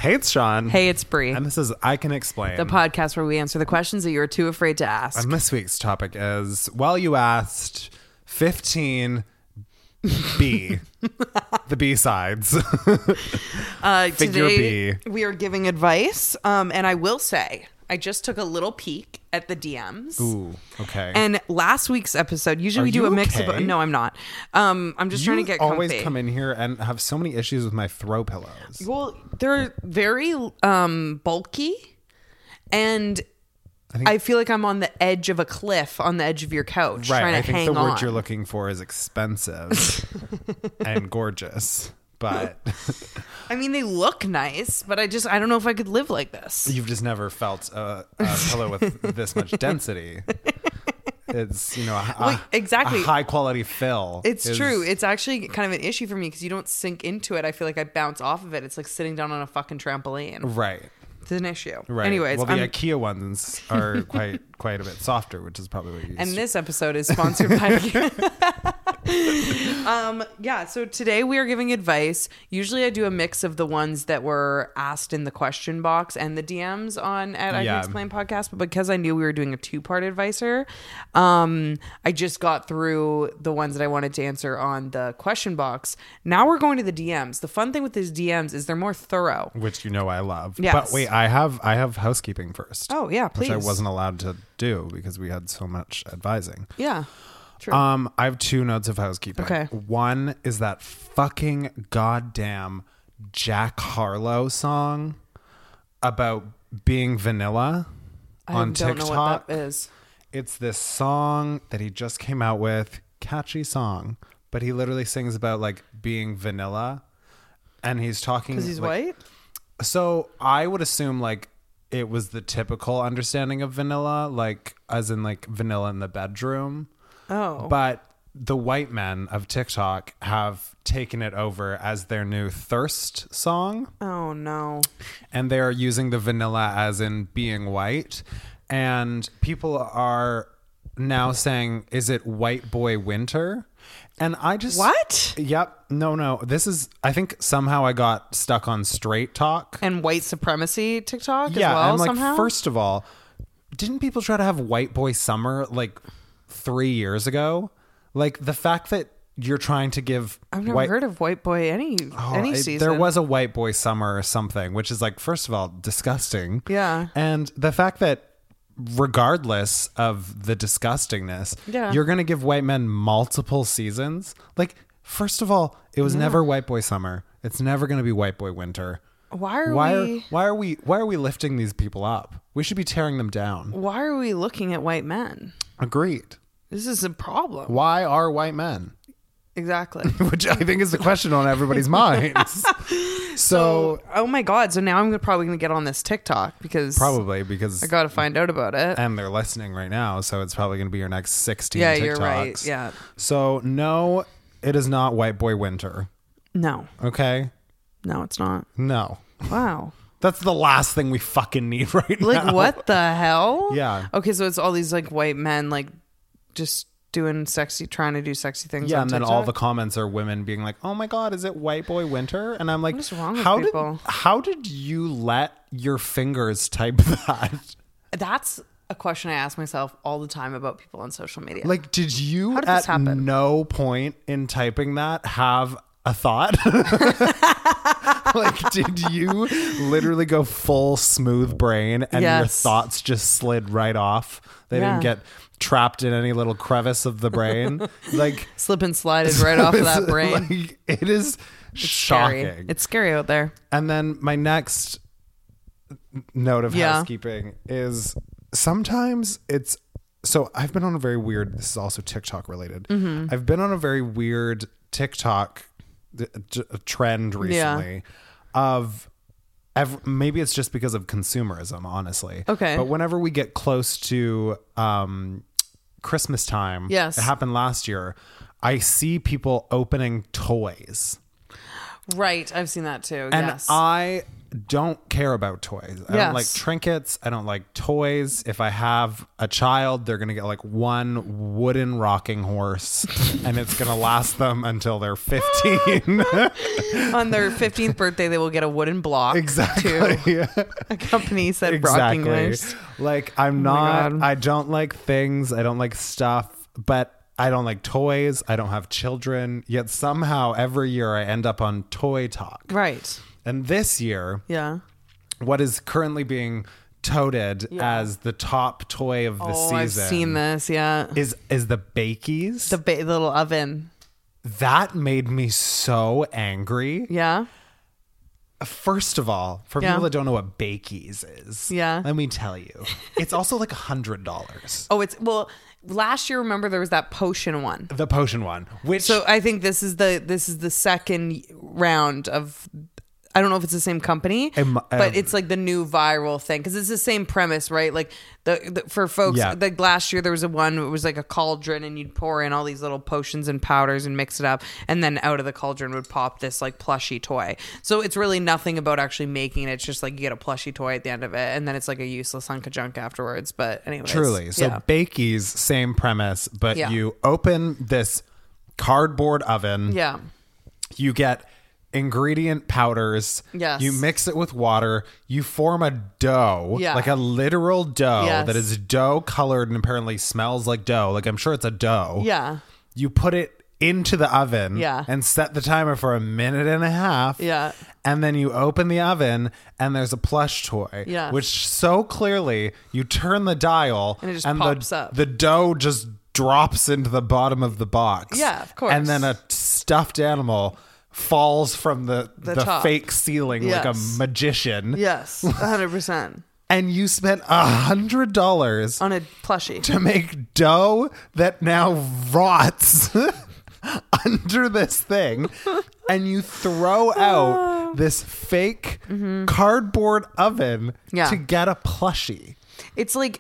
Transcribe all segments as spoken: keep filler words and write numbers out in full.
Hey, it's Sean. Hey, it's Brie. And this is I Can Explain, The podcast where we answer the questions that you're too afraid to ask. And this week's topic is, well, you asked fifteen B, the B-sides. uh, Figure today, B. we are giving advice. Um, and I will say, I just took a little peek at the D Ms. Ooh, okay. And last week's episode, usually Are we do you a mix okay? of... No, I'm not. Um, I'm just you trying to get always comfy. come in here and have so many issues with my throw pillows. Well, they're very um, bulky. And... I, think, I feel like I'm on the edge of a cliff on the edge of your couch right, trying to I think hang the on. word you're looking for is expensive and gorgeous. But I mean, they look nice, but I just, I don't know if I could live like this. you've just never felt a, a pillow with this much density. It's, you know, a, Well, exactly. a high quality fill. It's is- true. It's actually kind of an issue for me because you don't sink into it. I feel like I bounce off of it. It's like sitting down on a fucking trampoline. Right. It's an issue. Right. Anyways, well, the I'm- IKEA ones are quite quite a bit softer, which is probably what you used and to. this episode is sponsored by um yeah so today we are giving advice. Usually I do a mix of the ones that were asked in the question box and the D Ms on at I Can Yeah. Explain podcast, but because I knew we were doing a two-part advisor, um I just got through the ones that I wanted to answer on the question box. Now we're going to the D Ms. The fun thing with these D Ms is they're more thorough. Which you know I love. Yes. But wait, I have I have housekeeping first. Oh yeah, please. Which I wasn't allowed to do because we had so much advising. Yeah, true. Um, I have two notes of housekeeping. Okay. One is that fucking goddamn Jack Harlow song about being vanilla I on don't TikTok. know what that is. It's this song that he just came out with, catchy song, but he literally sings about like being vanilla, and he's talking Because he's like, white? So I would assume like it was the typical understanding of vanilla, like as in like vanilla in the bedroom. Oh. But the white men of TikTok have taken it over as their new thirst song. Oh, no. And they're using the vanilla as in being white. And people are now saying, is it white boy winter? And I just... What? Yep. No, no. This is... I think somehow I got stuck on straight talk. And white supremacy TikTok yeah, as well, and like, somehow? first of all, didn't people try to have white boy summer like three years ago? Like the fact that you're trying to give... I've never white, heard of white boy any Oh, any it- season. There was a white boy summer or something, which is like, first of all, disgusting. Yeah. And the fact that regardless of the disgustingness, Yeah. you're going to give white men multiple seasons. Like, first of all, it was Yeah. never white boy summer. It's never going to be white boy winter. Why are Why we are, why are we why are we lifting these people up? We should be tearing them down. why are we looking at white men? Agreed. This is a problem. Why are white men? Exactly. Which I think is the question on everybody's minds. So, Oh my god, so now I'm gonna- probably going to get on this TikTok because probably because I got to find out about it. and they're listening right now, so it's probably going to be your next sixteen Yeah, TikToks. you're right. Yeah. So, no, it is not white boy winter. No. Okay? No, it's not. No. Wow. That's the last thing we fucking need right Like now. what the hell? Yeah. Okay, so it's all these like white men like just doing sexy trying to do sexy things Yeah, on and then all the TikTok? comments are women being like, "Oh my god, is it white boy winter?" And I'm like, What is wrong with "How people? did how did you let your fingers type that?" That's a question I ask myself all the time about people on social media. Like, did you How did at this happen? no point in typing that have a thought? Like, did you literally go full smooth brain and your Yes. thoughts just slid right off? They Yeah. didn't get trapped in any little crevice of the brain. Like, Slip and slided right off of that it's brain. like, it is It's shocking. Scary. It's scary out there. And then my next note of Yeah. housekeeping is sometimes it's so I've been on a very weird, this is also TikTok related. Mm-hmm. I've been on a very weird TikTok d- d- trend recently of ev- maybe it's just because of consumerism, honestly. Okay. But whenever we get close to um, Christmas time, Yes. it happened last year, I see people opening toys. Right. I've seen that too. And yes. I don't care about toys. I don't like Yes. trinkets. I don't like toys. If I have a child, they're going to get like one wooden rocking horse and it's going to last them until they're fifteen. On their fifteenth birthday, they will get a wooden block. Exactly. To accompany said rocking horse. Like I'm Oh my not, God. I don't like things. I don't like stuff, but I don't like toys. I don't have children. Yet somehow every year I end up on Toy Talk. Right. And this year, Yeah. what is currently being touted Yeah. as the top toy of the Oh, season I've seen this. Yeah. is is the Bakies. The ba- little oven. That made me so angry. Yeah. First of all, for Yeah. people that don't know what Bakies is, Yeah. let me tell you, it's also like a hundred dollars. Oh, it's well. Last year, remember there was that potion one. The potion one, which So I think this is the this is the second round of. I don't know if it's the same company, Um, but um, it's like the new viral thing because it's the same premise, right? Like the, the for folks, Yeah. like last year there was a one. It was like a cauldron, and you'd pour in all these little potions and powders and mix it up, and then out of the cauldron would pop this like plushy toy. So it's really nothing about actually making it. It's just like you get a plushy toy at the end of it, and then it's like a useless hunk of junk afterwards. But anyways, truly, so yeah. Bakies, same premise, but Yeah. you open this cardboard oven. yeah, You get ingredient powders. Yes. You mix it with water. You form a dough, Yeah. like a literal dough Yes. that is dough colored and apparently smells like dough. Like I'm sure it's a dough. yeah, You put it into the oven Yeah. and set the timer for a minute and a half. Yeah. And then you open the oven and there's a plush toy. Yes. Which so clearly you turn the dial And it just the, pops up. the dough just drops into the bottom of the box. Yeah, of course. And then a stuffed animal falls from the, The the, top. fake ceiling like a Yes. magician. yes, a hundred percent And you spent a hundred dollars on a plushie. to make dough that now rots under this thing, and you throw out this fake cardboard oven Yeah. to get a plushie. It's like,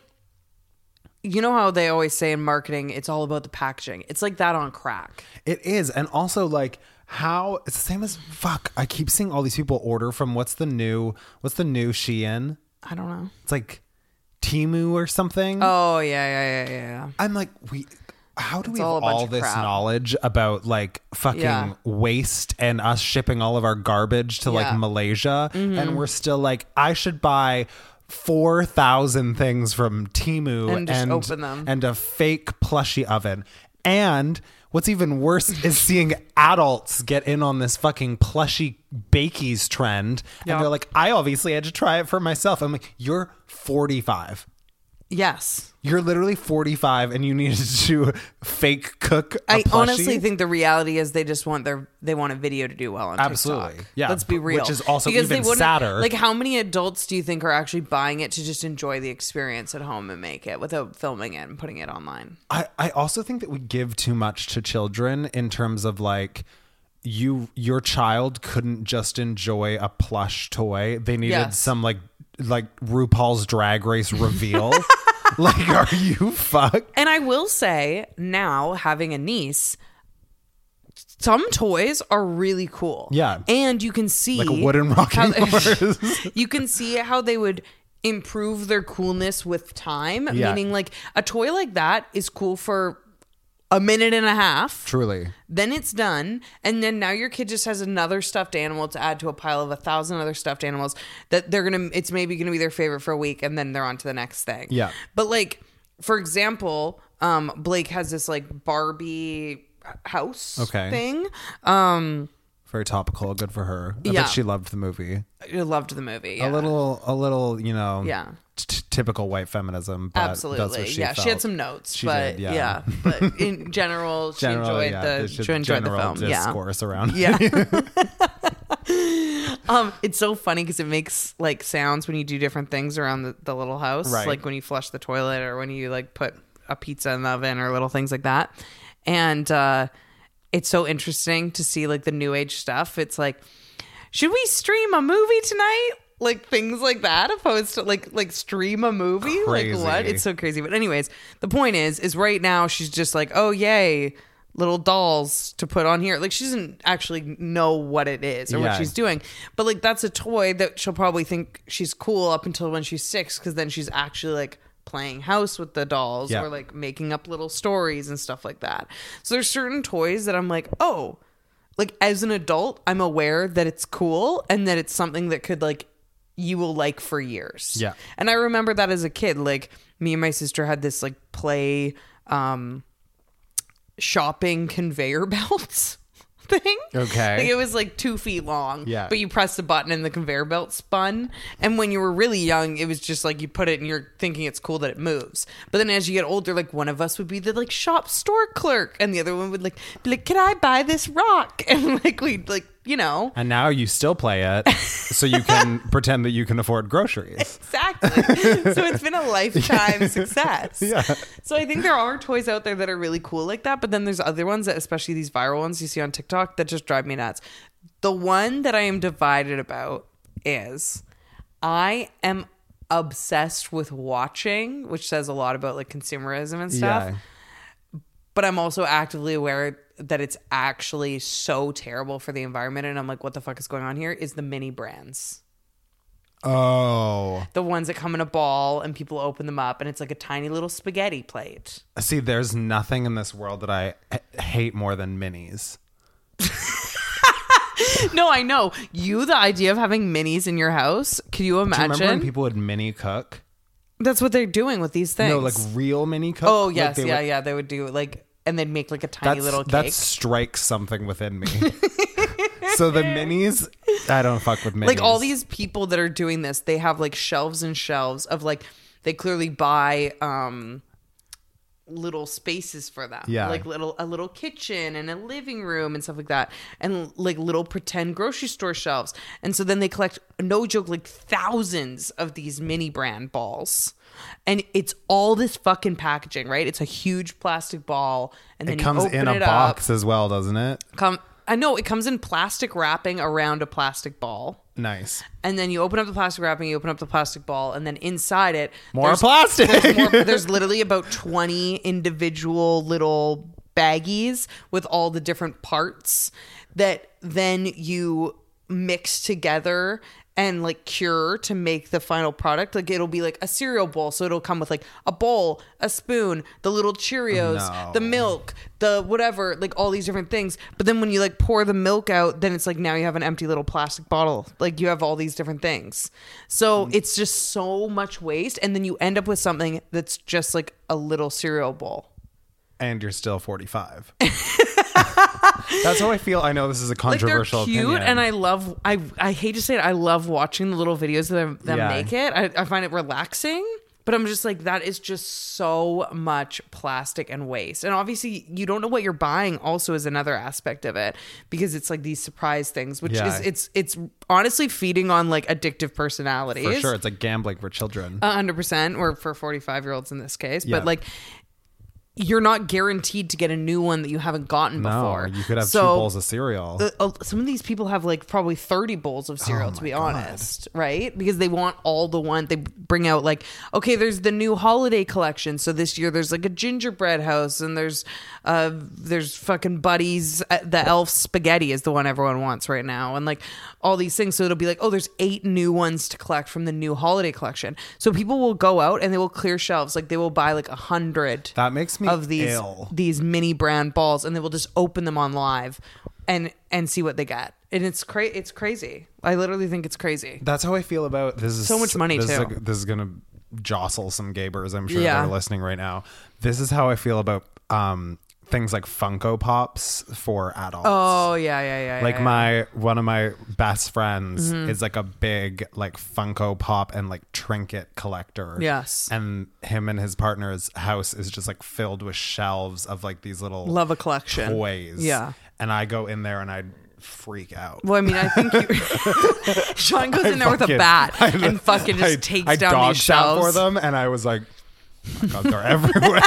you know how they always say in marketing, it's all about the packaging. It's like that on crack. It is. And also like how it's the same as fuck. I keep seeing all these people order from what's the new what's the new Shein? I don't know. It's like Temu or something. Oh yeah, yeah, yeah, yeah, yeah. I'm like, we how do we all a have bunch all of this crap. knowledge about like fucking Yeah. waste and us shipping all of our garbage to Yeah. like Malaysia and we're still like, I should buy four thousand things from Temu And just open them. and a fake plushie oven. And what's even worse is seeing adults get in on this fucking plushy bakies trend. And Yeah. they're like, I obviously had to try it for myself. I'm like, you're forty-five. Yes. You're literally forty-five and you needed to fake cook a I plushie? honestly think the reality is they just want their they want a video to do well on Absolutely. TikTok. Yeah, Let's be real. which is also Because even they wouldn't- sadder. Like, how many adults do you think are actually buying it to just enjoy the experience at home and make it without filming it and putting it online? I, I also think that we give too much to children in terms of like you your child couldn't just enjoy a plush toy. They needed Yes. some like like RuPaul's Drag Race reveal. Like, are you fucked? And I will say now, having a niece, some toys are really cool. Yeah. And you can see Like a wooden rocking how- horse. you can see how they would improve their coolness with time. Yeah. Meaning like a toy like that is cool for a minute and a half. Truly. Then it's done. And then now your kid just has another stuffed animal to add to a pile of a thousand other stuffed animals that they're going to, it's maybe going to be their favorite for a week. And then they're on to the next thing. Yeah. But like, for example, um, Blake has this like Barbie house Okay. thing. Um, Very topical. Good for her. I Yeah. bet she loved the movie. I loved the movie. A yeah. little, a little, you know, Yeah. t- typical white feminism. But Absolutely. That's what she yeah. She felt. had some notes, She but did, yeah. yeah. But in general, she General, enjoyed yeah, the, it's just she enjoyed the general film. Yeah. discourse around. Yeah. um, it's so funny because it makes like sounds when you do different things around the, the little house, Right. like when you flush the toilet or when you like put a pizza in the oven or little things like that. And uh, it's so interesting to see like the new age stuff. It's like, should we stream a movie tonight? Like things like that, opposed to like like stream a movie. Crazy. Like what? It's so crazy. But anyways, the point is, is right now she's just like, oh yay. little dolls to put on here. Like, she doesn't actually know what it is or Yeah. what she's doing. But like, that's a toy that she'll probably think she's cool up until when she's six, because then she's actually like playing house with the dolls Yeah. or like making up little stories and stuff like that. So there's certain toys that I'm like, oh, like as an adult, I'm aware that it's cool and that it's something that could like you will like for years. Yeah. And I remember that as a kid, like me and my sister had this like play um shopping conveyor belts thing. Okay. Like, it was like two feet long. Yeah. But you pressed a button and the conveyor belt spun. And when you were really young, it was just like you put it and you're thinking it's cool that it moves. But then as you get older, like one of us would be the like shop store clerk and the other one would like be like, can I buy this rock? And like we'd like, you know. And now you still play it so you can pretend that you can afford groceries. Exactly. So it's been a lifetime success. Yeah. So I think there are toys out there that are really cool like that, but then there's other ones that, especially these viral ones you see on TikTok, that just drive me nuts. The one that I am divided about is I am obsessed with watching, which says a lot about like consumerism and stuff. Yeah. But I'm also actively aware that it's actually so terrible for the environment. And I'm like, what the fuck is going on here? Is the mini brands. Oh. The ones that come in a ball and people open them up and it's like a tiny little spaghetti plate. See, there's nothing in this world that I h- hate more than minis. No, I know. You, the idea of having minis in your house, can you Do you imagine? remember when people would mini cook? That's what they're doing with these things. No, like real mini cook. oh, Like, yes. they yeah, would- yeah. They would do like, and they'd make like a tiny That's, little cake. that strikes something within me. So the minis, I don't fuck with minis. Like all these people that are doing this, they have like shelves and shelves of like, they clearly buy um little spaces for them. Yeah. Like little a little kitchen and a living room and stuff like that. And like little pretend grocery store shelves. And so then they collect, no joke, like thousands of these mini brand balls. And it's all this fucking packaging, right? It's a huge plastic ball, and then It comes you open in a it box up. as well, doesn't it? Come, I know it comes in plastic wrapping around a plastic ball. Nice. And then you open up the plastic wrapping, you open up the plastic ball, and then inside it, More there's- plastic. There's, more, there's literally about twenty individual little baggies with all the different parts that then you mix together and like cure to make the final product. Like it'll be like a cereal bowl, so it'll come with like a bowl, a spoon, the little Cheerios, No. the milk, the whatever, like all these different things. But then when you like pour the milk out, then it's like now you have an empty little plastic bottle. Like you have all these different things. So Mm. it's just so much waste, and then you end up with something that's just like a little cereal bowl. And you're still forty-five. That's how I feel. I know this is a Like they're controversial cute, opinion. and I love. I I hate to say it. I love watching the little videos that them, them Yeah. make it. I, I find it relaxing. But I'm just like, that is just so much plastic and waste. And obviously, you don't know what you're buying. Also, is another aspect of it, because it's like these surprise things, which Yeah. is it's it's honestly feeding on like addictive personalities. For sure, it's like gambling for children. A hundred percent, or for forty-five year olds in this case. Yeah. But like, you're not guaranteed to get a new one that you haven't gotten no, before. you could have So, two bowls of cereal. uh, uh, some of these people have like probably thirty bowls of cereal, Oh to my be God. honest, right? Because they want all the one. They bring out like, okay, there's the new holiday collection. So this year there's like a gingerbread house, and there's uh there's fucking Buddies. uh, The elf spaghetti is the one everyone wants right now, and like all these things. So it'll be like, oh, there's eight new ones to collect from the new holiday collection. So people will go out and they will clear shelves. Like they will buy like a hundred That makes me of these ill. these mini brand balls, and they will just open them on live and and see what they get. And it's cra- it's crazy. I literally think it's crazy. That's how I feel about this. Is So much money, this Is too. a- this is gonna jostle some gabers, I'm sure, Yeah. that are listening right now. This is how I feel about um things like Funko Pops for adults. Oh yeah, yeah, yeah. Like yeah, my one of my best friends Mm-hmm. is like a big like Funko Pop and like trinket collector. Yes. And him and his partner's house is just like filled with shelves of like these little love a collection. toys. Yeah. And I go in there and I'd freak out. Well, I mean, I think you, Sean goes in there with a Fucking- bat I- and fucking just I, takes I down dog these sat shelves. for them, and I was like, oh my God, they're everywhere.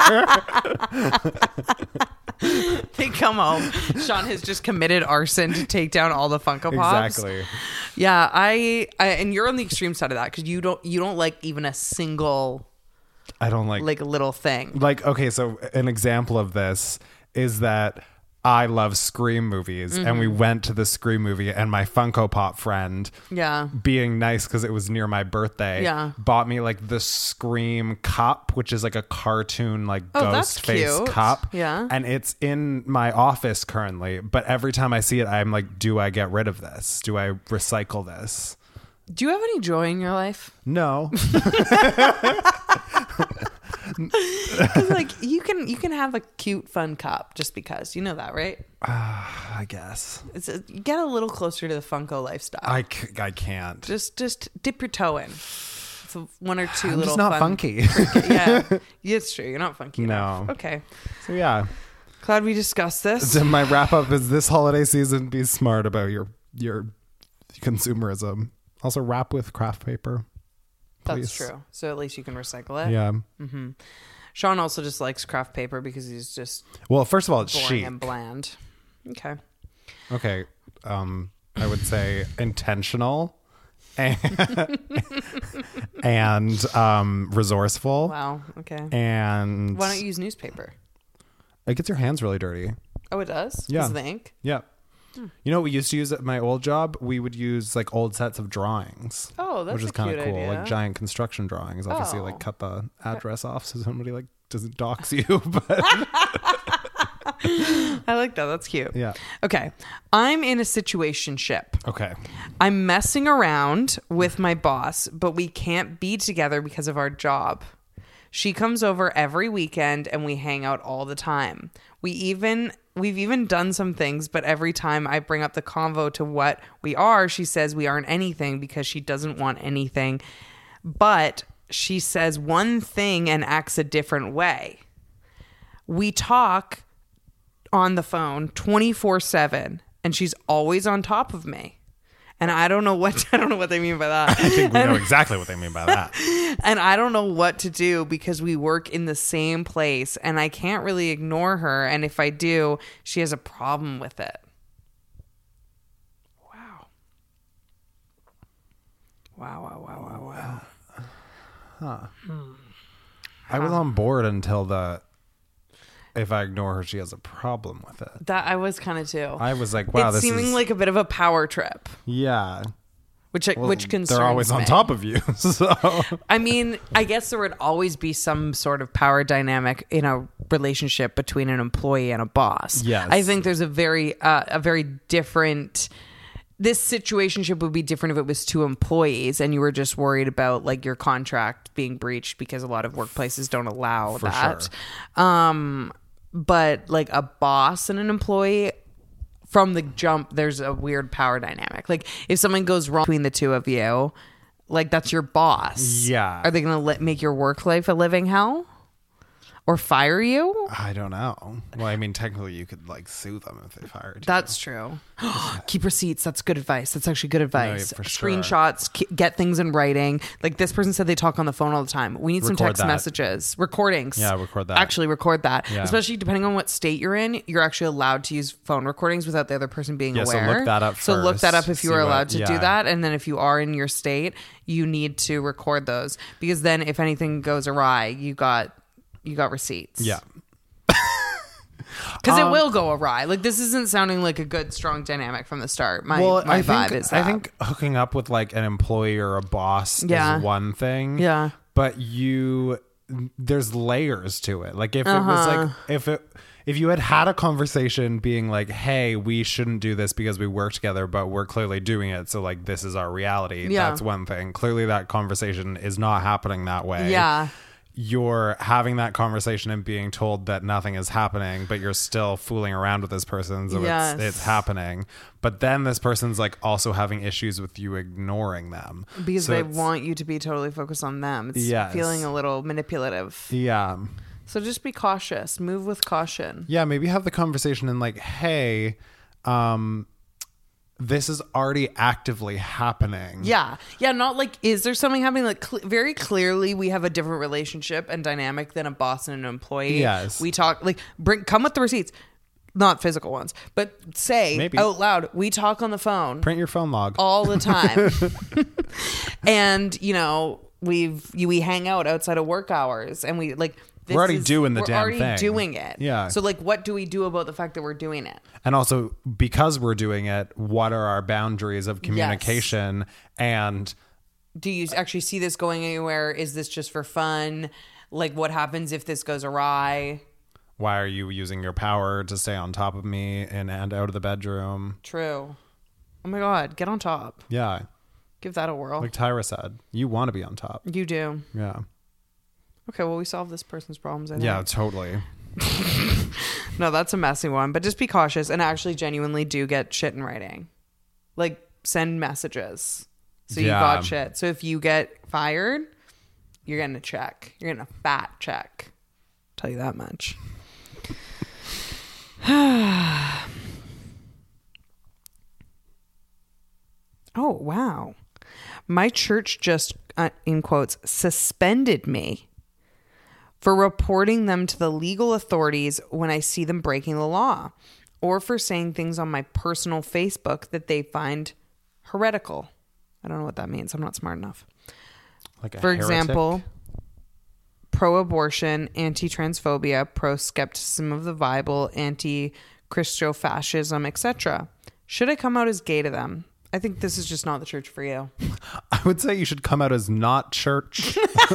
They come home. Sean has just committed arson to take down all the Funko Pops. Exactly. Yeah, I, I and you're on the extreme side of that because you don't you don't like even a single I don't like like little thing. like okay, so an example of this is that I love Scream movies, Mm-hmm. and we went to the Scream movie, and my Funko Pop friend, Yeah. being nice because it was near my birthday, Yeah. bought me like the Scream cup, which is like a cartoon like Oh, that's ghost face cute. cup. Yeah. And it's in my office currently, but every time I see it, I'm like, do I get rid of this? Do I recycle this? Do you have any joy in your life? No. 'Cause, like you can you can have a cute fun cup just because you know that, right? I guess. It's a, you get a little closer to the Funko lifestyle. I, c- I can't. just just dip your toe in. So one or two I'm little just not fun, funky. yeah, it's true. You're not funky enough. No. Okay. So yeah. Glad we discussed this. So my wrap up is this holiday season, be smart about your your consumerism. Also wrap with craft paper. Please. That's true. So at least you can recycle it. Yeah. Mm-hmm. Sean also just likes craft paper because he's just Well, first of all, it's boring chic. and bland. Okay. Okay. Um, I would say intentional and, and um, resourceful. Wow. Okay. And Why don't you use newspaper? it gets your hands really dirty. Oh, it does? Yeah. Because of the ink? Yeah. You know what we used to use at my old job? We would use like old sets of drawings. Oh, that's which is a kind cute of cool. idea. Like giant construction drawings. Obviously, Oh. like cut the address off so somebody like doesn't dox you. But I like that. That's cute. yeah. Okay. I'm in a situationship. Okay. I'm messing around with my boss, but we can't be together because of our job. She comes over every weekend and we hang out all the time. We even we've even done some things, but every time I bring up the convo to what we are, she says we aren't anything because she doesn't want anything. But she says one thing and acts a different way. We talk on the phone twenty-four seven and she's always on top of me. And I don't know what I don't know what they mean by that. I think we know exactly what they mean by that. And I don't know what to do because we work in the same place and I can't really ignore her. And if I do, she has a problem with it. Wow. Wow, wow, wow, wow, wow. Huh. I was on board until the if I ignore her, she has a problem with it. That I was kind of too. I was like, wow, it's this seeming is like a bit of a power trip, yeah. which Well, which concerns they're always on me. top of you. So I mean, I guess there would always be some sort of power dynamic in a relationship between an employee and a boss. Yes. I think there's a very uh, a very different. This situationship would be different if it was two employees and you were just worried about like your contract being breached because a lot of workplaces don't allow For that. sure. Um, but like a boss and an employee, from the jump, there's a weird power dynamic. Like if something goes wrong between the two of you, like that's your boss. Yeah. Are they going to let make your work life a living hell? Or fire you? I don't know. Well, I mean, technically, you could like sue them if they fired you. That's true. Keep receipts. That's good advice. That's actually good advice. for sure. Screenshots. K- get things in writing. Like this person said, they talk on the phone all the time. We need some Record text that. messages, recordings. Yeah, record that. Actually, record that. Yeah. Especially depending on what state you're in, you're actually allowed to use phone recordings without the other person being Yeah, so aware. look that up So look that first, up if you see are what- allowed to do yeah. that, and then if you are in your state, you need to record those because then if anything goes awry, you got you got receipts. yeah. Because Um, it will go awry. Like this isn't sounding like a good, strong dynamic from the start. My, Well, my I vibe think is that. I think hooking up with like an employee or a boss Yeah. is one thing. Yeah. But you, there's layers to it. Like if it was Uh-huh. like if it. If you had had a conversation being like, hey, we shouldn't do this because we work together, but we're clearly doing it. So like, this is our reality. Yeah. That's one thing. Clearly that conversation is not happening that way. Yeah. You're having that conversation and being told that nothing is happening, but you're still fooling around with this person. So Yes. it's, it's happening. But then this person's like also having issues with you ignoring them. because So they it's- want you to be totally focused on them. It's Yes. feeling a little manipulative. Yeah. So just be cautious. Move with caution. Yeah, maybe have the conversation and like, hey, um, this is already actively happening. Yeah. Yeah. Not like, is there something happening? Like, cl- very clearly, we have a different relationship and dynamic than a boss and an employee. Yes. We talk, like, bring, come with the receipts, not physical ones, but say Maybe. out loud, we talk on the phone Print your phone log. all the time. And, you know, we've, you, we hang out outside of work hours and we like, this We're already is- doing the we're damn already thing. doing it. Yeah. So like, what do we do about the fact that we're doing it? And also, because we're doing it, what are our boundaries of communication? And Do you actually see this going anywhere? Is this just for fun? Like, what happens if this goes awry? why are you using your power to stay on top of me in and out of the bedroom? True. Oh my God, get on top. Yeah. Give that a whirl. Like Tyra said, you want to be on top. You do. Yeah. Okay, well, we solved this person's problems, I think. Yeah, totally. No, that's a messy one, but just be cautious and actually genuinely do get shit in writing. Like, send messages. So you Yeah. got shit. So if you get fired, you're getting a check. You're getting a fat check. Tell you that much. Oh, wow. My church just, uh, in quotes, suspended me for reporting them to the legal authorities when I see them breaking the law, or for saying things on my personal Facebook that they find heretical. I don't know what that means. I'm not smart enough. Like a For heretic? example, pro-abortion, anti-transphobia, pro-skepticism of the Bible, anti-Christofascism, et cetera. Should I come out as gay to them? I think this is just not the church for you. I would say you should come out as not church.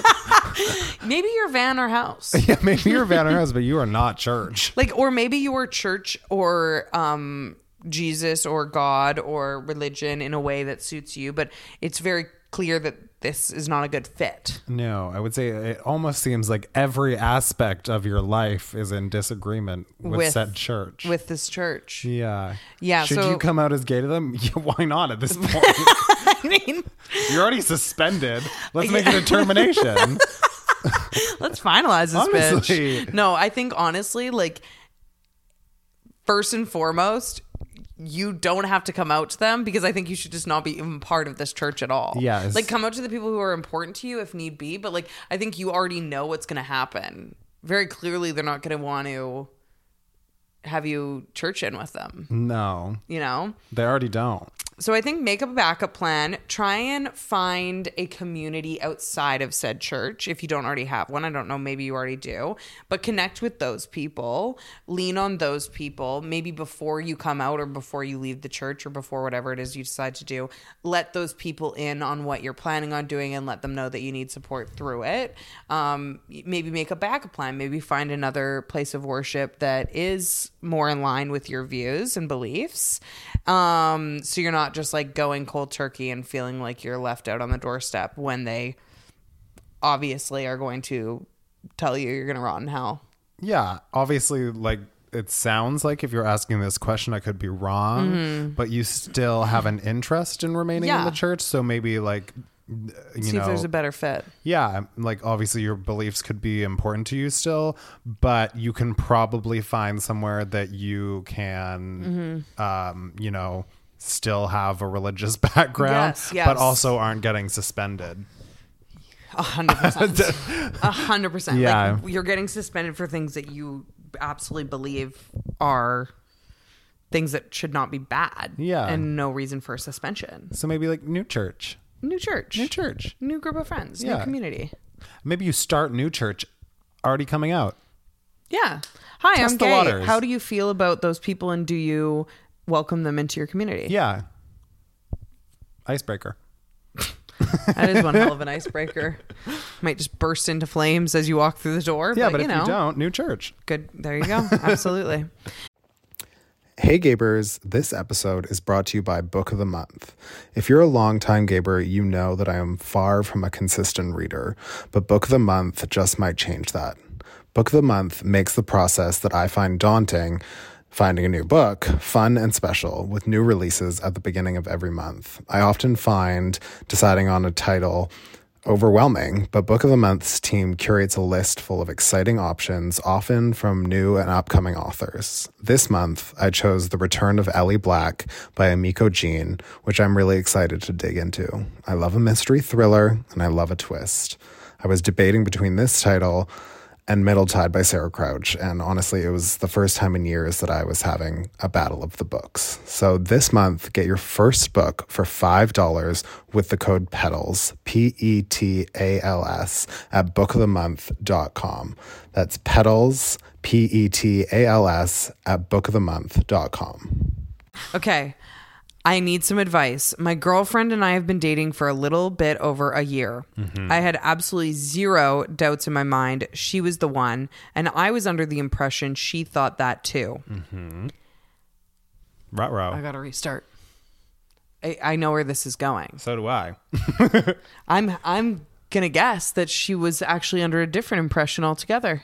Maybe you're van or house. Yeah, maybe you're Van House, but you are not church. Like, or maybe you are church or um, Jesus or God or religion in a way that suits you, but it's very clear that this is not a good fit. No, I would say it almost seems like every aspect of your life is in disagreement with, With- said church. With this church. yeah. Yeah, Should so- you come out as gay to them? Yeah, why not at this point? I mean, You're already suspended. Let's make a determination. let's finalize this Honestly. bitch. No, I think honestly, like, first and foremost, you don't have to come out to them, because I think you should just not be even part of this church at all. Yes. Like, come out to the people who are important to you if need be, but like, I think you already know what's going to happen. Very clearly, they're not going to want to have you church in with them, No, you know? they already don't. So I think make a backup plan. Try and find a community outside of said church if you don't already have one. I don't know, maybe you already do. But connect with those people. Lean on those people. Maybe before you come out or before you leave the church or before whatever it is you decide to do, let those people in on what you're planning on doing and let them know that you need support through it. Um, maybe make a backup plan. Maybe find another place of worship that is more in line with your views and beliefs. Um, so you're not just like going cold turkey and feeling like you're left out on the doorstep when they obviously are going to tell you you're going to rot in hell. Yeah, obviously, like, it sounds like if you're asking this question, I could be wrong, but you still have an interest in remaining in Yeah. the church. So maybe, like, you See know, if there's a better fit. yeah, like, obviously your beliefs could be important to you still, but you can probably find somewhere that you can, um, you know, still have a religious background, Yes, yes. but also aren't getting suspended. A hundred percent. A hundred percent. Yeah. Like, you're getting suspended for things that you absolutely believe are things that should not be bad. Yeah. And no reason for suspension. So maybe like new church, New church. new church. New group of friends. New Yeah. community. Maybe you start new church already coming out. Yeah. Hi, Test I'm the gay. waters. How do you feel about those people, and do you welcome them into your community? Yeah. Icebreaker. That is one hell of an icebreaker. Might just burst into flames as you walk through the door. Yeah, but, but you if know, you don't, new church. good. There you go. Absolutely. Hey Gabers, this episode is brought to you by Book of the Month. If you're a longtime Gaber, you know that I am far from a consistent reader, but Book of the Month just might change that. Book of the Month makes the process that I find daunting, finding a new book, fun and special, with new releases at the beginning of every month. I often find deciding on a title overwhelming, but Book of the Month's team curates a list full of exciting options, often from new and upcoming authors. This month, I chose The Return of Ellie Black by Amiko Jean, which I'm really excited to dig into. I love a mystery thriller, and I love a twist. I was debating between this title and Middle Tide by Sarah Crouch. And honestly, it was the first time in years that I was having a battle of the books. So this month, get your first book for five dollars with the code PETALS, P E T A L S, at book of the month dot com. That's PETALS, P E T A L S, at book of the month dot com. Okay. I need some advice. My girlfriend and I have been dating for a little bit over a year. Mm-hmm. I had absolutely zero doubts in my mind she was the one, and I was under the impression she thought that too. Mm-hmm. Ruh-roh. I gotta restart. I, I know where this is going. So do I. I'm I'm gonna guess that she was actually under a different impression altogether.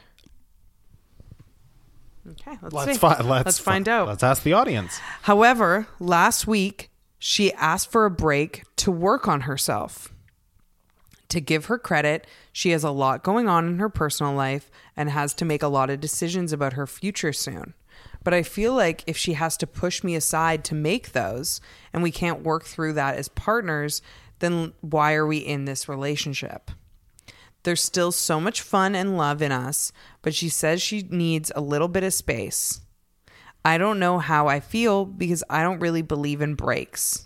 Okay, let's, let's see. Fi- let's, let's find fi- out. Let's ask the audience. However, last week, she asked for a break to work on herself. To give her credit, she has a lot going on in her personal life and has to make a lot of decisions about her future soon. But I feel like if she has to push me aside to make those, and we can't work through that as partners, then why are we in this relationship? There's still so much fun and love in us, but she says she needs a little bit of space. I don't know how I feel because I don't really believe in breaks.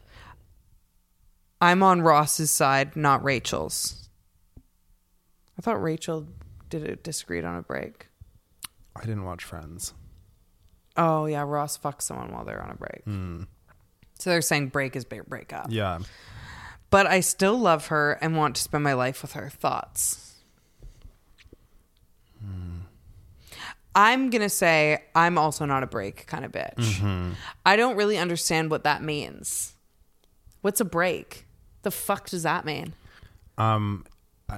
I'm on Ross's side, not Rachel's. I thought Rachel did it disagreed on a break. I didn't watch Friends. Oh, yeah, Ross fucks someone while they're on a break. Mm. So they're saying break is break, break up. Yeah. But I still love her and want to spend my life with her. Thoughts? Hmm. I'm going to say I'm also not a break kind of bitch. Mm-hmm. I don't really understand what that means. What's a break? The fuck does that mean? Um, I,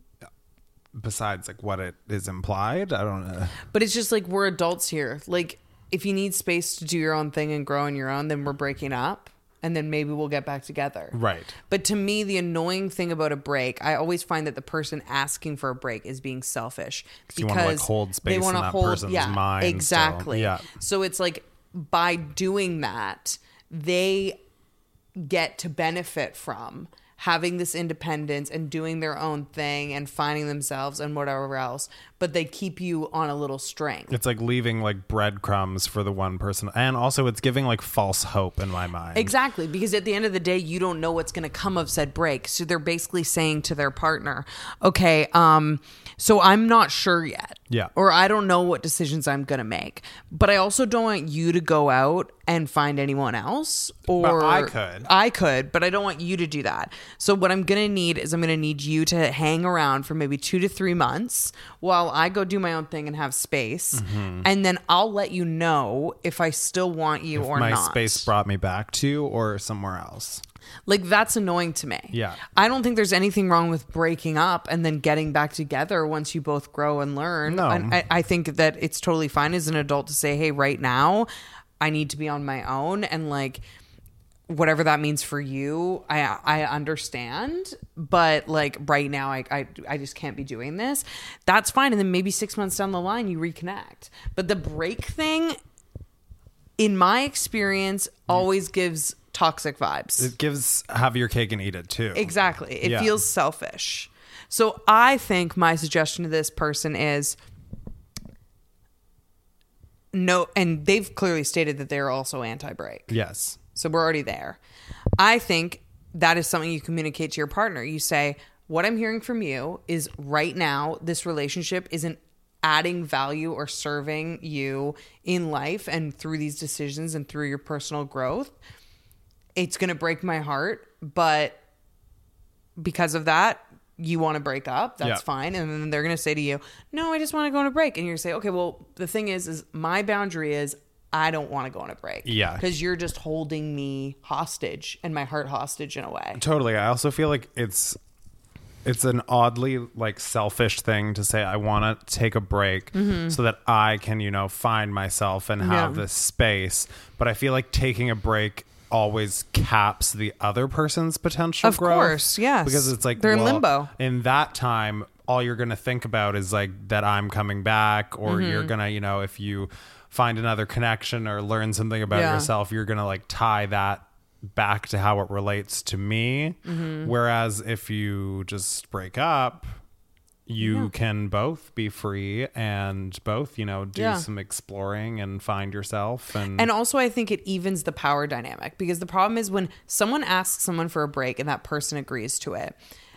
besides like what it is implied, I don't know. But it's just like we're adults here. Like if you need space to do your own thing and grow on your own, then we're breaking up. And then maybe we'll get back together. Right. But to me, the annoying thing about a break, I always find that the person asking for a break is being selfish. Because you want to like hold space they in wanna that hold, person's yeah, mind. Exactly. Still. Yeah. So it's like by doing that, they get to benefit from having this independence and doing their own thing and finding themselves and whatever else, but they keep you on a little string. It's like leaving like breadcrumbs for the one person. And also it's giving like false hope in my mind. Exactly. Because at the end of the day, you don't know what's going to come of said break. So they're basically saying to their partner, okay, um, so I'm not sure yet. Yeah. Or I don't know what decisions I'm going to make. But I also don't want you to go out and find anyone else. Or but I could. I could, but I don't want you to do that. So what I'm going to need is I'm going to need you to hang around for maybe two to three months while I go do my own thing and have space. Mm-hmm. And then I'll let you know if I still want you if or my not. My space brought me back to you or somewhere else. Like, that's annoying to me. Yeah. I don't think there's anything wrong with breaking up and then getting back together once you both grow and learn. No. And I, I think that it's totally fine as an adult to say, hey, right now, I need to be on my own. And, like, whatever that means for you, I I understand. But, like, right now, I, I, I just can't be doing this. That's fine. And then maybe six months down the line, you reconnect. But the break thing, in my experience, always gives toxic vibes. It gives have your cake and eat it too. Exactly. It yeah. feels selfish. So I think my suggestion to this person is no, and they've clearly stated that they're also anti-break. Yes. So we're already there. I think that is something you communicate to your partner. You say, what I'm hearing from you is right now, this relationship isn't adding value or serving you in life and through these decisions and through your personal growth. It's going to break my heart, but because of that, you want to break up. That's yeah. fine. And then they're going to say to you, no, I just want to go on a break. And you're going to say, okay, well, the thing is, is my boundary is I don't want to go on a break. Yeah. Because you're just holding me hostage and my heart hostage in a way. Totally. I also feel like it's, it's an oddly like selfish thing to say, I want to take a break mm-hmm. so that I can, you know, find myself and have yeah. this space. But I feel like taking a break always caps the other person's potential of growth. Of course, yes. Because it's like, they're well, in limbo. In that time, all you're going to think about is like that I'm coming back, or mm-hmm. you're going to, you know, if you find another connection or learn something about yeah. yourself, you're going to like tie that back to how it relates to me. Mm-hmm. Whereas if you just break up, you Yeah. can both be free and both, you know, do Yeah. some exploring and find yourself. And, And also, I think it evens the power dynamic, because the problem is when someone asks someone for a break and that person agrees to it,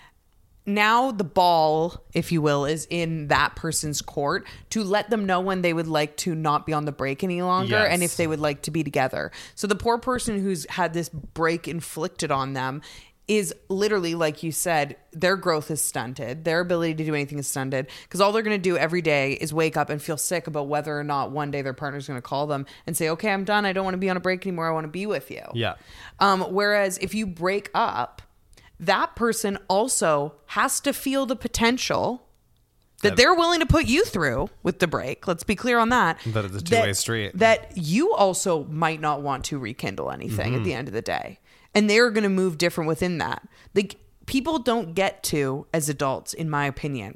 now the ball, if you will, is in that person's court to let them know when they would like to not be on the break any longer Yes. and if they would like to be together. So the poor person who's had this break inflicted on them is literally, like you said, their growth is stunted. Their ability to do anything is stunted, because all they're going to do every day is wake up and feel sick about whether or not one day their partner's going to call them and say, okay, I'm done. I don't want to be on a break anymore. I want to be with you. yeah. Um, whereas if you break up, that person also has to feel the potential that, That- they're willing to put you through with the break. Let's be clear on that. That it's a two-way street. That you also might not want to rekindle anything Mm-hmm. at the end of the day. And they're going to move different within that. Like, people don't get to, as adults, in my opinion,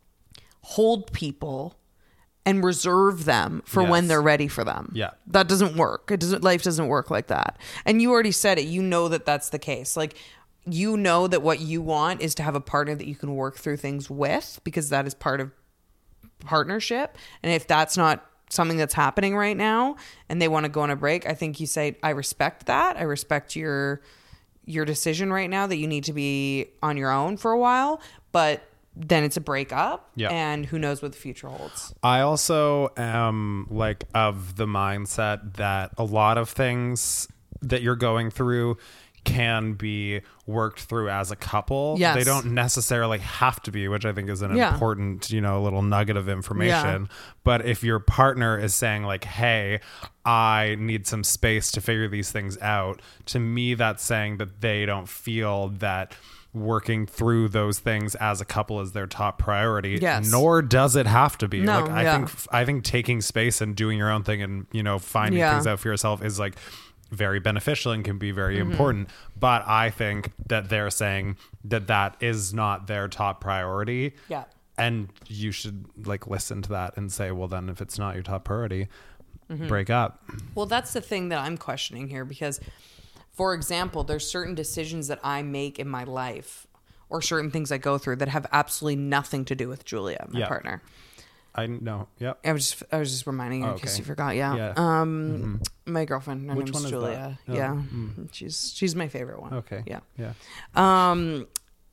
hold people and reserve them for when Yes. they're ready for them. Yeah. That doesn't work. It doesn't, life doesn't work like that. And you already said it. You know that that's the case. Like, you know that what you want is to have a partner that you can work through things with, because that is part of partnership. And if that's not something that's happening right now and they want to go on a break, I think you say, I respect that. I respect your your decision right now that you need to be on your own for a while, but then it's a breakup. Yeah. And who knows what the future holds. I also am like of the mindset that a lot of things that you're going through can be worked through as a couple. Yes. They don't necessarily have to be, which I think is an Yeah. important, you know, little nugget of information. But if your partner is saying like, hey, I need some space to figure these things out, to me, that's saying that they don't feel that working through those things as a couple is their top priority. Yes. Nor does it have to be. No, like I yeah. think I think taking space and doing your own thing and, you know, finding Yeah. things out for yourself is like very beneficial and can be very Mm-hmm. important. But I think that they're saying that that is not their top priority. Yeah. And you should like listen to that and say, well, then if it's not your top priority, Mm-hmm. break up. Well, that's the thing that I'm questioning here, because, for example, there's certain decisions that I make in my life or certain things I go through that have absolutely nothing to do with Julia, my Yeah. partner. I know. Yep. I was just I was just reminding you Oh, in case okay. you forgot. Yeah. Yeah. Um, my girlfriend. Her Which name's one is that? Julia. Oh, Yeah. mm. She's she's my favorite one. Okay. Yeah. Yeah. Um,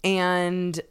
and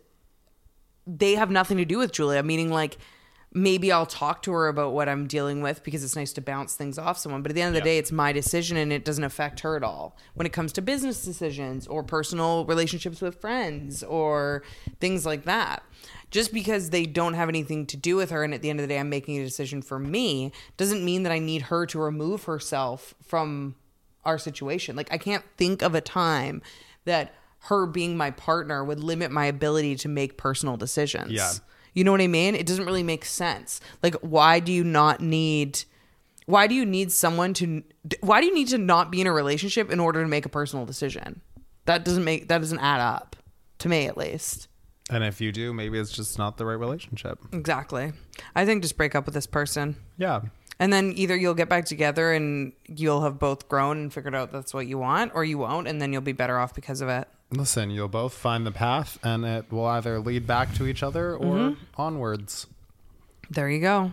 they have nothing to do with Julia, meaning like maybe I'll talk to her about what I'm dealing with because it's nice to bounce things off someone. But at the end of the Yeah. day, it's my decision and it doesn't affect her at all when it comes to business decisions or personal relationships with friends or things like that. Just because they don't have anything to do with her and at the end of the day I'm making a decision for me doesn't mean that I need her to remove herself from our situation. Like, I can't think of a time that her being my partner would limit my ability to make personal decisions. Yeah. You know what I mean? It doesn't really make sense. Like, why do you not need why do you need someone to why do you need to not be in a relationship in order to make a personal decision? That doesn't make that doesn't add up to me, at least. And if you do, maybe it's just not the right relationship. Exactly. I think just break up with this person. Yeah. And then either you'll get back together and you'll have both grown and figured out that's what you want, or you won't, and then you'll be better off because of it. Listen, you'll both find the path and it will either lead back to each other or Mm-hmm. onwards. There you go.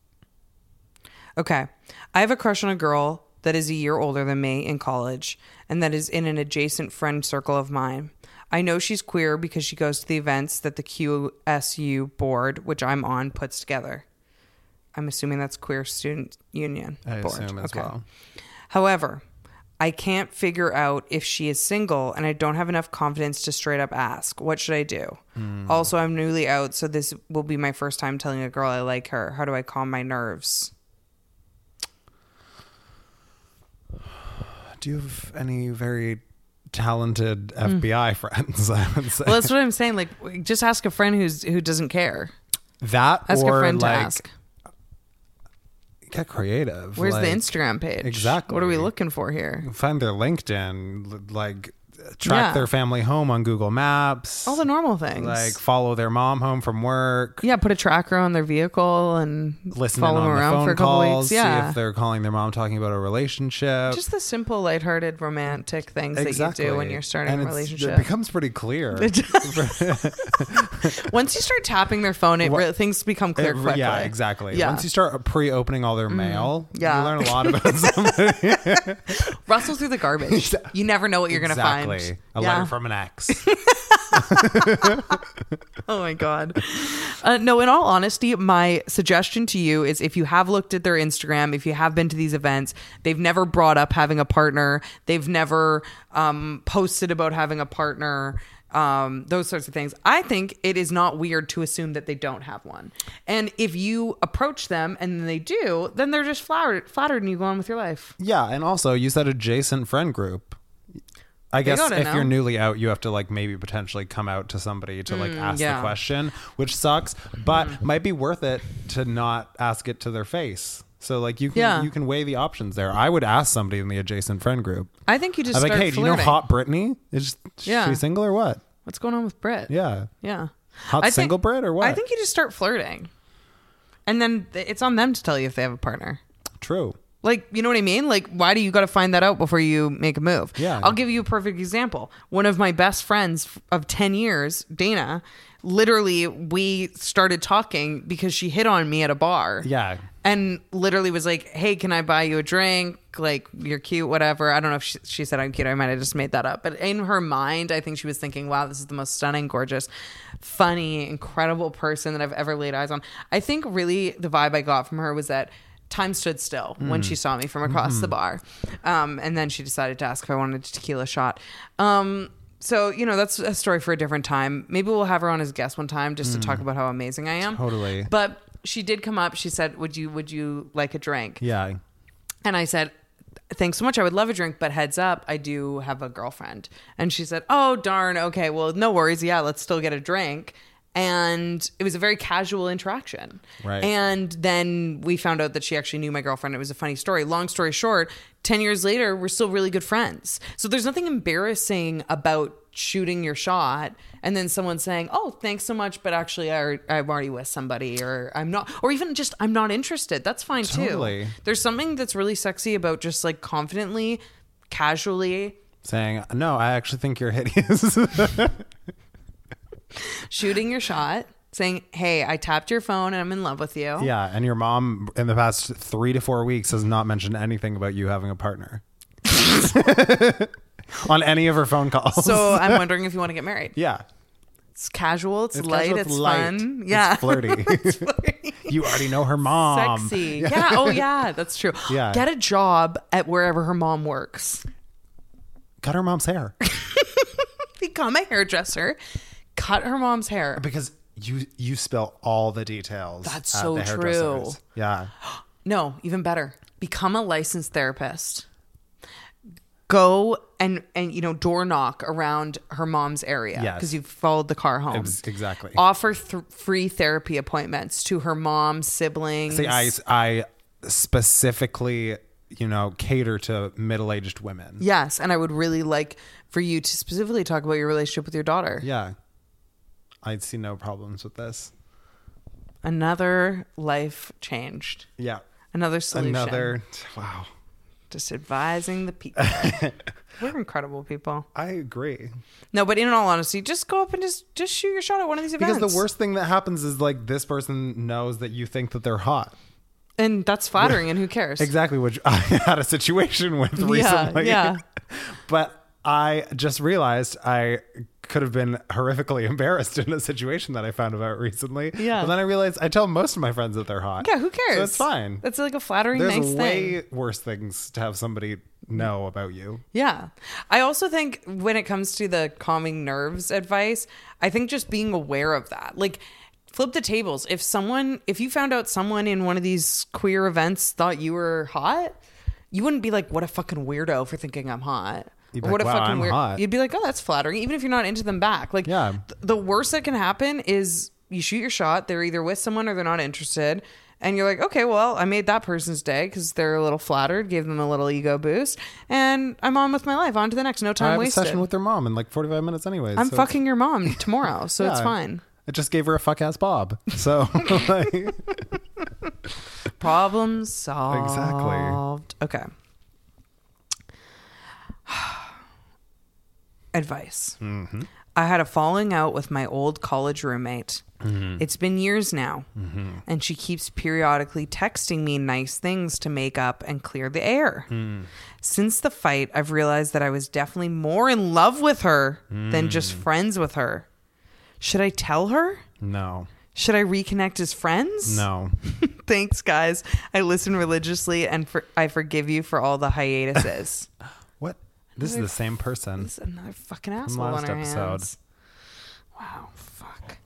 Okay. I have a crush on a girl that is a year older than me in college and that is in an adjacent friend circle of mine. I know she's queer because she goes to the events that the Q S U board, which I'm on, puts together. I'm assuming that's Queer Student Union I board. assume as well. However, I can't figure out if she is single and I don't have enough confidence to straight up ask. What should I do? Mm. Also, I'm newly out, so this will be my first time telling a girl I like her. How do I calm my nerves? Do you have any very talented F B I friends? I would say Mm. Well, that's what I'm saying. Like, just ask a friend who's who doesn't care. that, Ask or a friend like to ask. get creative. Where's like, the Instagram page? Exactly. What are we looking for here? Find their LinkedIn. Like, track Yeah. their family home on Google Maps. All the normal things. Like follow their mom home from work. Yeah, put a tracker on their vehicle and Listen follow in them on the around phone for a couple calls. weeks. Yeah. See if they're calling their mom talking about a relationship. Just the simple, lighthearted, romantic things exactly. that you do when you're starting and a it's- relationship. It becomes pretty clear. Once you start tapping their phone, it re- things become clear It- quickly. yeah, exactly. Yeah. Once you start pre-opening all their mail, Yeah. you learn a lot about somebody. Rustle through the garbage. You never know what you're exactly. going to find. A Yeah. letter from an ex. Oh my God. Uh, no, in all honesty, my suggestion to you is if you have looked at their Instagram, if you have been to these events, they've never brought up having a partner, they've never um, posted about having a partner, um, those sorts of things. I think it is not weird to assume that they don't have one. And if you approach them and they do, then they're just flattered, flattered and you go on with your life. Yeah, and also you said adjacent friend group. I They guess gotta if know. you're newly out, you have to like maybe potentially come out to somebody to like ask yeah. the question, which sucks, but might be worth it to not ask it to their face. So like you can Yeah. you can weigh the options there. I would ask somebody in the adjacent friend group. I think you just I'm like, start hey, do you know flirting. Hot Brittany? Is Yeah. she single or what? What's going on with Brit? Yeah, Yeah. hot I single think, Brit or what? I think you just start flirting. And then th- it's on them to tell you if they have a partner. True. Like, you know what I mean? Like, why do you got to find that out before you make a move? Yeah. I'll give you a perfect example. One of my best friends of ten years, Dana, literally, we started talking because she hit on me at a bar. Yeah. And literally was like, hey, can I buy you a drink? Like, you're cute, whatever. I don't know if she, she said I'm cute. I might have just made that up. But in her mind, I think she was thinking, wow, this is the most stunning, gorgeous, funny, incredible person that I've ever laid eyes on. I think really the vibe I got from her was that time stood still when she saw me from across the bar. Um, and then she decided to ask if I wanted a tequila shot. Um, so, you know, that's a story for a different time. Maybe we'll have her on as a guest one time just to talk about how amazing I am. Totally. But she did come up. She said, would you, would you like a drink? Yeah. And I said, thanks so much. I would love a drink, but heads up, I do have a girlfriend. And she said, oh, darn. Okay, well, no worries. Yeah, let's still get a drink. And it was a very casual interaction. Right. And then we found out that she actually knew my girlfriend. It was a funny story. Long story short, ten years later, we're still really good friends. So there's nothing embarrassing about shooting your shot and then someone saying, oh, thanks so much, but actually I, I'm already with somebody, or I'm not, or even just I'm not interested. That's fine Totally. too. There's something that's really sexy about just like confidently, casually Saying, no, I actually think you're hideous. shooting your shot, saying, hey, I tapped your phone and I'm in love with you. Yeah, and your mom in the past three to four weeks has not mentioned anything about you having a partner on any of her phone calls. So I'm wondering if you want to get married. yeah, It's casual. It's, It's light. casual, It's, it's light, fun. it's Yeah. flirty. It's flirty. You already know her mom. Sexy. Yeah. Oh, yeah. That's true. Yeah. Get a job at wherever her mom works. Cut her mom's hair Become a hairdresser. Cut her mom's hair. because you you spill all the details. That's at so the true. hairdressers. Yeah, No, even better. Become a licensed therapist. Go and and you know door knock around her mom's area Yes. because you've followed the car home. Ex- exactly. Offer th- free therapy appointments to her mom, siblings. See, I I specifically you know cater to middle aged women. Yes, and I would really like for you to specifically talk about your relationship with your daughter. Yeah, I'd see no problems with this. Another life changed. Yeah, Another solution. another wow. Just advising the people. We're incredible people. I agree. No, but in all honesty, just go up and just just shoot your shot at one of these events. Because the worst thing that happens is like this person knows that you think that they're hot. And that's flattering, and who cares? Exactly, which I had a situation with recently. yeah. But I just realized I could have been horrifically embarrassed in a situation that I found about recently. Yeah. But then I realized I tell most of my friends that they're hot. Yeah, who cares? So it's fine. That's like a flattering, There's nice way thing. worse things to have somebody know about you. Yeah. I also think when it comes to the calming nerves advice, I think just being aware of that. Like, flip the tables. If someone, if you found out someone in one of these queer events thought you were hot, you wouldn't be like, what a fucking weirdo for thinking I'm hot. You'd be Or what like, a "Wow, fucking I'm weird. hot." You'd be like, oh, that's flattering, even if you're not into them back. Like, Yeah. th- the worst that can happen is you shoot your shot. They're either with someone or they're not interested. And you're like, okay, well, I made that person's day because they're a little flattered, gave them a little ego boost, and I'm on with my life. On to the next. No I time have wasted. a session with their mom in like forty-five minutes anyways. I'm so fucking your mom tomorrow, so it's Yeah. fine. I just gave her a fuck ass bob. So like, Problem solved. Okay. Advice. mm-hmm. I had a falling out with my old college roommate. Mm-hmm. It's been years now, Mm-hmm. and she keeps periodically texting me nice things to make up and clear the air. Mm. Since the fight, I've realized that I was definitely more in love with her than just Mm. friends with her. Should I tell her? No. Should I reconnect as friends? No. Thanks, guys. I listen religiously, and for, I forgive you for all the hiatuses. What? This is the same person. This is another fucking asshole last on our episode. hands. Wow, fuck.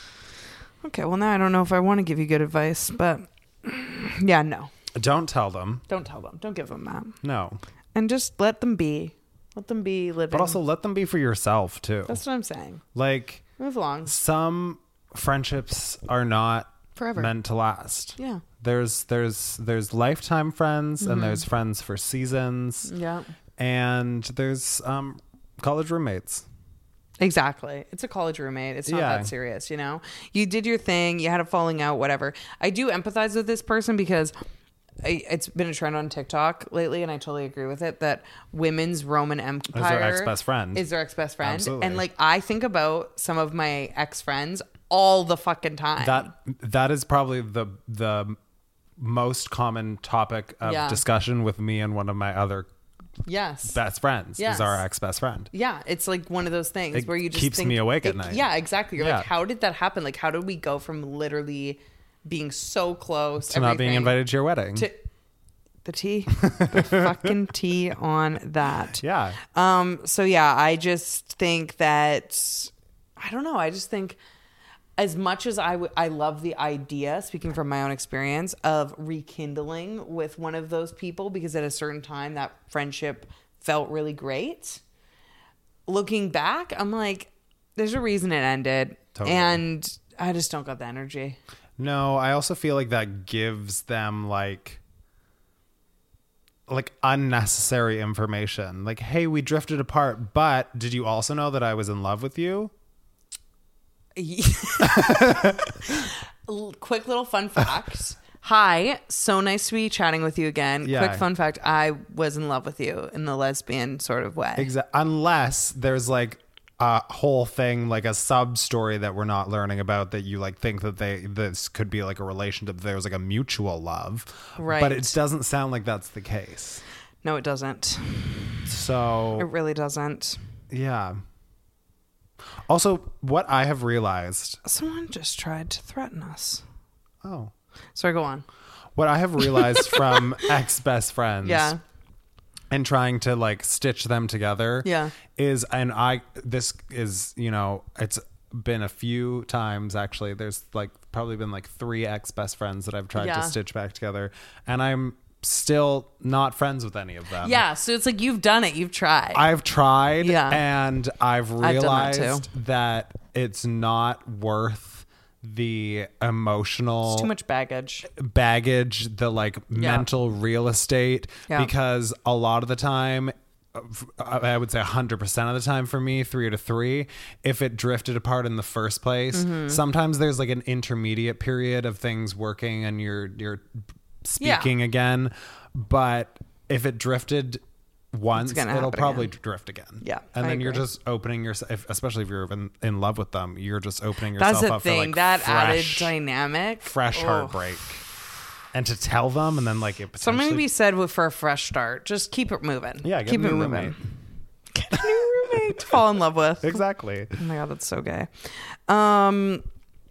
Okay, well, now I don't know if I want to give you good advice, but yeah, no. Don't tell them. Don't tell them. Don't give them that. No. And just let them be. Let them be living. But also let them be for yourself too. That's what I'm saying. Like Move along. some friendships are not Forever. meant to last. Yeah. There's there's there's lifetime friends and there's friends for seasons Yeah. and there's um college roommates. Exactly. It's a college roommate. It's not Yeah. that serious, you know? You did your thing. You had a falling out, whatever. I do empathize with this person because I, it's been a trend on TikTok lately, and I totally agree with it, that women's Roman Empire Is their ex-best friend. is their ex-best friend. Absolutely. And like, I think about some of my ex-friends all the fucking time. That that is probably the the most common topic of Yeah. discussion with me and one of my other yes. best friends Yes. is our ex-best friend. Yeah, it's like one of those things It where you just keeps think, me awake at it- night. Yeah, exactly. You're Yeah. like, how did that happen? Like, how did we go from literally being so close To not being everything, invited to your wedding. to the tea, the fucking tea on that. yeah. Um. So yeah, I just think that I don't know. I just think as much as I would, I love the idea, speaking from my own experience, of rekindling with one of those people because at a certain time that friendship felt really great. Looking back, I'm like, there's a reason it ended, Totally. and I just don't got the energy. No, I also feel like that gives them like like unnecessary information. Like, hey, we drifted apart, but did you also know that I was in love with you? Quick little fun fact. Hi, so nice to be chatting with you again. Yeah. Quick fun fact, I was in love with you in the lesbian sort of way. Exa- unless there's like a whole thing, like a sub story that we're not learning about, that you like think that they this could be like a relationship. There was like a mutual love, Right. But it doesn't sound like that's the case. No, it doesn't. It So really doesn't. yeah. Also, what I have realized. Someone just tried to threaten us. Oh. Sorry, go on. What I have realized from ex-best friends Yeah. and trying to like stitch them together Yeah. is, and I, this is, you know, it's been a few times actually. There's like probably been like three ex-best friends that I've tried Yeah. to stitch back together, and I'm still not friends with any of them. Yeah, so it's like you've done it. You've tried. I've tried, Yeah. and I've done that realized too. that it's not worth the emotional It's too much baggage. baggage, the like Yeah. mental real estate, Yeah. because a lot of the time, I would say one hundred percent of the time for me, three to three, if it drifted apart in the first place, Mm-hmm. sometimes there's like an intermediate period of things working and you're you're speaking again, but if it drifted once, gonna it'll happen probably again. drift again. Yeah, and I then you're agree. just opening yourself, especially if you're in, in love with them, you're just opening yourself That's the up thing. for like that added fresh, dynamic. fresh Oh. heartbreak. And to tell them, and then like it Something to potentially- be said with for a fresh start. Just keep it moving. Yeah, get keep a it new moving. roommate. Get a new roommate to fall in love with. Exactly. Oh my god, that's so gay. Um.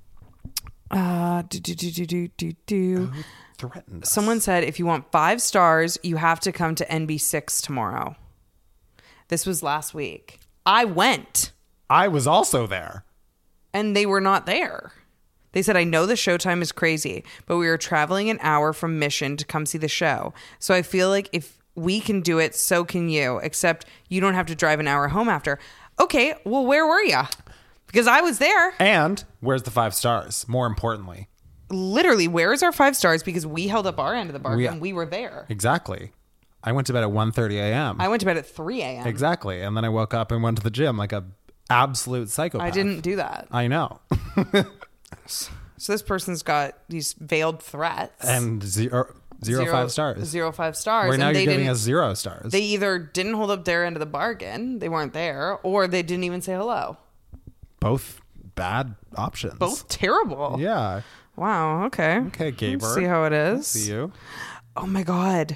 Uh. Do do do do do do do. Threatened us. Someone said if you want five stars, you have to come to N B six tomorrow. This was last week. I went, I was also there. and they were not there. They said, I know the showtime is crazy, but we were traveling an hour from Mission to come see the show. So I feel like if we can do it, so can you, except you don't have to drive an hour home after. Okay, well, where were you? Because I was there. And where's the five stars? More importantly, literally, where is our five stars? Because we held up our end of the bargain. We- We were there. Exactly. I went to bed at one thirty a.m. I went to bed at three a.m. Exactly. And then I woke up and went to the gym like a absolute psychopath. I didn't do that. I know. So this person's got these veiled threats. And zero, zero, Zero- five stars. Zero five stars. Right now and you're they giving didn't, us zero stars. They either didn't hold up their end of the bargain, they weren't there, or they didn't even say hello. Both bad options. Both terrible. Yeah. Wow. Okay. Okay, Gaber. Let's see how it is. See you. Oh my God.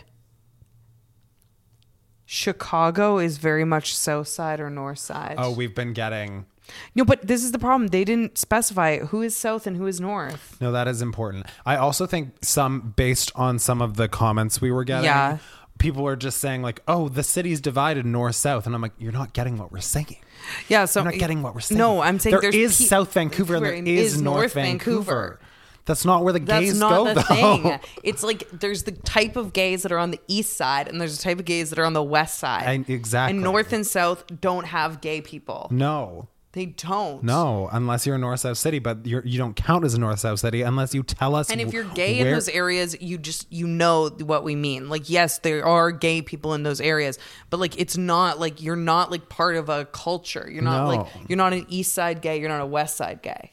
Chicago is very much south side or north side. Oh, we've been getting... No, but this is the problem. They didn't specify who is south and who is north. No, that is important. I also think some, based on some of the comments we were getting, Yeah. people are just saying like, oh, the city's divided north-south. And I'm like, you're not getting what we're saying. Yeah, so You're not getting what we're saying. No, I'm saying there there's is pe- South Vancouver and there and is, is North, North Vancouver. Vancouver. That's not where the That's gays not go, the though. thing. It's like there's the type of gays that are on the east side, and there's a type of gays that are on the west side. And- exactly. And north and south don't have gay people. No. They don't. No, unless you're a north-south city, but you're, you don't count as a north-south city unless you tell us. And if you're gay where, in those areas, you just you know what we mean. Like, yes, there are gay people in those areas, but like it's not like you're not like part of a culture. You're not No. like you're not an east side gay. You're not a west side gay.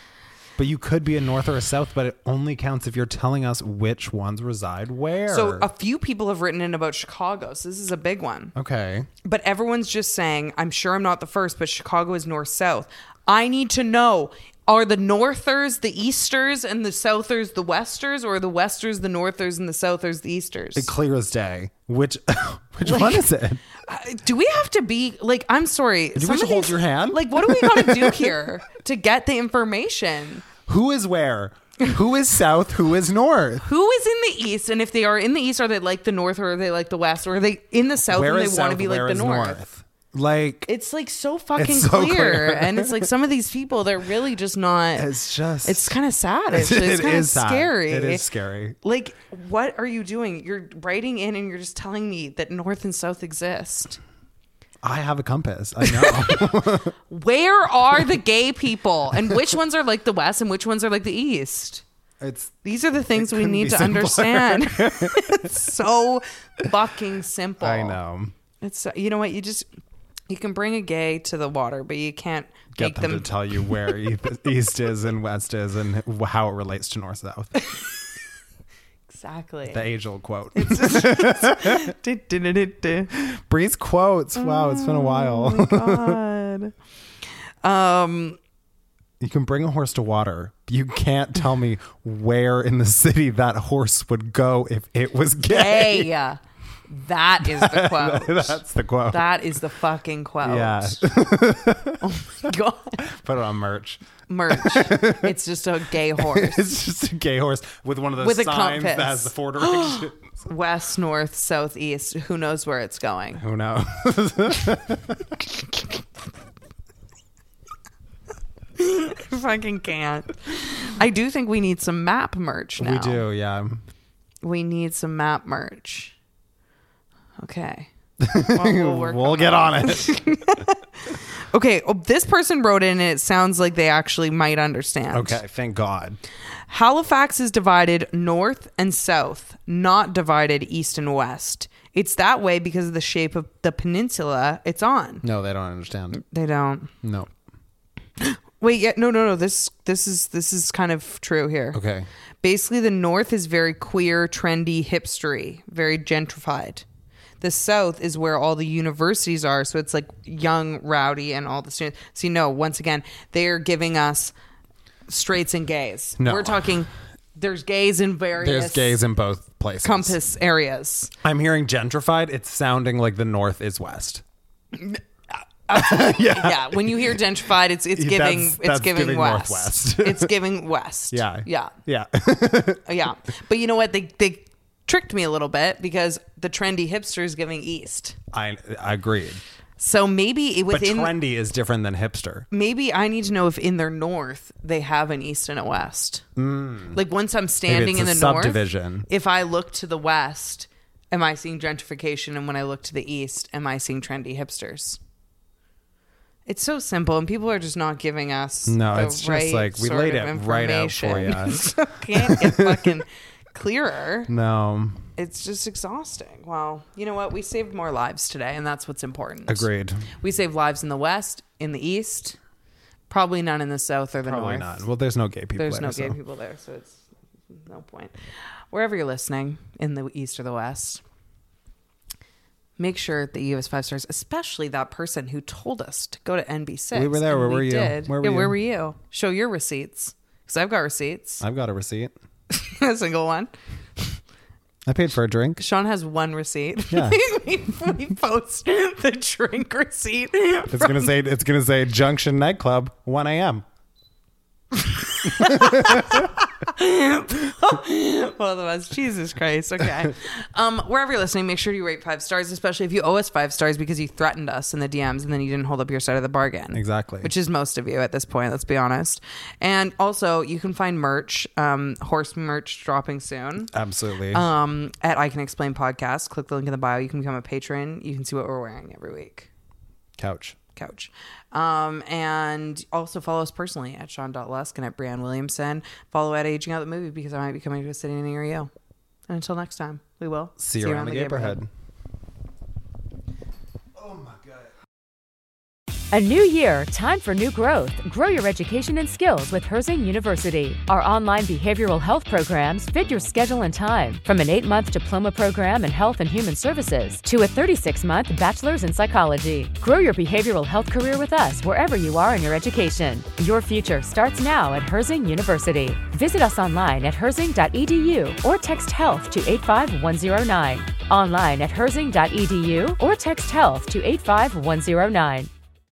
But you could be a north or a south, but it only counts if you're telling us which ones reside where. So a few people have written in about Chicago. So this is a big one. Okay. But everyone's just saying, I'm sure I'm not the first, but Chicago is north-south. I need to know, are the northers the easters and the southers the westers, or are the westers the northers and the southers the easters? Clear as day. Which which one is it? Uh, do we have to be like, I'm sorry. Do we some just of hold these- your hand? Like, what do we got to do here to get the information? Who is where? Who is south? Who is north? Who is in the east? And if they are in the east, are they like the north, or are they like the west, or are they in the south Where and they is want to south? be like Where the is north? Like It's like so fucking so clear. clear. And it's like some of these people, they're really just not. it's just It's kind of sad. Actually. It's it kind of is sad. scary. It is scary. Like, what are you doing? You're writing in and you're just telling me that north and south exist. I have a compass. I know. Where are the gay people? And which ones are like the west and which ones are like the east? It's These are the things It we couldn't need be to simpler. understand. It's so fucking simple. I know. It's, you know what? You just, you can bring a gay to the water, but you can't Get make them, them to tell you where e- east is and west is and how it relates to north south. Exactly. The age old quote. Du-du-du-du-du. Breeze quotes. Wow, it's been a while. Oh my God. Um, You can bring a horse to water. You can't tell me where in the city that horse would go if it was gay. hey, that is the quote. That's the quote. That is the fucking quote. Yeah. Oh my God. Put it on merch. Merch. It's just a gay horse. It's just a gay horse with one of those With a signs compass. that has the four directions. West, north, south, east. Who knows where it's going? Who knows? Fucking can't. I do think we need some map merch now. We do, yeah. We need some map merch. Okay. Well, we'll work We'll on get that. on it. Okay. Oh, this person wrote in and it sounds like they actually might understand. Okay, thank God. Halifax is divided north and south, not divided east and west. It's that way because of the shape of the peninsula it's on. No, they don't understand. They don't. No. Wait, yeah, no, no, no. This this is this is kind of true here. Okay. Basically, the north is very queer, trendy, hipstery, very gentrified. The south is where all the universities are, so it's like young, rowdy, and all the students. See, no, once again, they're giving us straights and gays. No. We're talking. There's gays in various There's gays in both places. compass areas. I'm hearing gentrified. It's sounding like the north is west. yeah. yeah, when you hear gentrified, it's it's giving That's- it's that's giving, giving west. northwest. It's giving west. Yeah. yeah, Yeah. yeah. But you know what? They they tricked me a little bit because the trendy hipster is giving east. I, I agreed. So maybe But within trendy is different than hipster. maybe I need to know if in their north they have an east and a west. Mm. Like once I'm standing it's in a the north, subdivision. if I look to the west, am I seeing gentrification? And when I look to the east, am I seeing trendy hipsters? It's so simple, and people are just not giving us No, the it's just right like, we sort laid of it right out for information. you. Can't get fucking clearer. No. It's just exhausting. Well, you know what? We saved more lives today, and that's what's important. Agreed. We saved lives in the West, in the East, probably none in the South or the Probably North. not. Well, there's no gay people There's there. no so. gay people there, so it's no point. Wherever you're listening, in the East or the West, make sure that you give us five stars, especially that person who told us to go to N B six. We were there. and Where we were you? Did. Where were yeah, you? where were you? Show your receipts, because I've got receipts. I've got a receipt. A single one. I paid for a drink. Sean has one receipt. Yeah. we, we post the drink receipt. It's gonna say it's gonna say Junction Nightclub, one a.m. Both of us. Jesus Christ. Okay. Um, wherever you're listening, make sure you rate five stars, especially if you owe us five stars because you threatened us in the D Ms and then you didn't hold up your side of the bargain. Exactly. Which is most of you at this point, let's be honest. And also, you can find merch, um, horse merch dropping soon. Absolutely. Um, at I Can Explain Podcast. Click the link in the bio. You can become a patron. You can see what we're wearing every week. Couch. Couch. Um, and also follow us personally at Sean Lusk and at Brianne Williamson. Follow at Aging Out the Movie because I might be coming to a city near you. And until next time, we will See you around the neighborhood. Oh my God. A new year, time for new growth. Grow your education and skills with Herzing University. Our online behavioral health programs fit your schedule and time. From an eight-month diploma program in health and human services to a thirty-six month bachelor's in psychology. Grow your behavioral health career with us wherever you are in your education. Your future starts now at Herzing University. Visit us online at herzing dot e d u or text health to eight five one zero nine. Online at herzing dot e d u or text health to eight five one zero nine.